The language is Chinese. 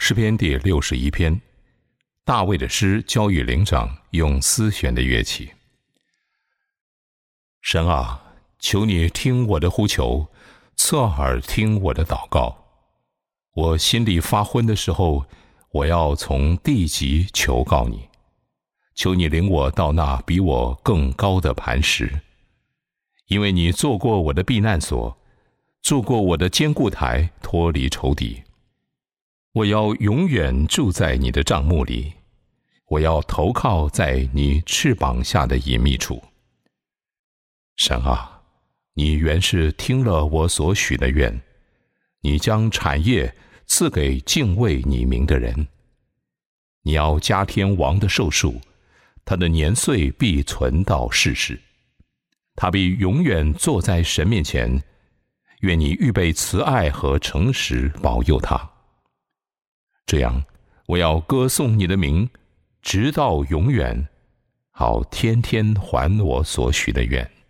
诗篇第61篇，大卫的诗交与灵长，用丝弦的乐器。神啊，求你听我的呼求，侧耳听我的祷告。我心里发昏的时候，我要从地极求告你，求你领我到那比我更高的磐石，因为你做过我的避难所，做过我的坚固台，脱离仇敌。我要永远住在你的帐幕里，我要投靠在你翅膀下的隐秘处。神啊，你原是听了我所许的愿，你将产业赐给敬畏你名的人。你要加添王的寿数，他的年岁必存到世世，他必永远坐在神面前。愿你预备慈爱和诚实保佑他。这样，我要歌颂你的名，直到永远，好天天还我所许的愿。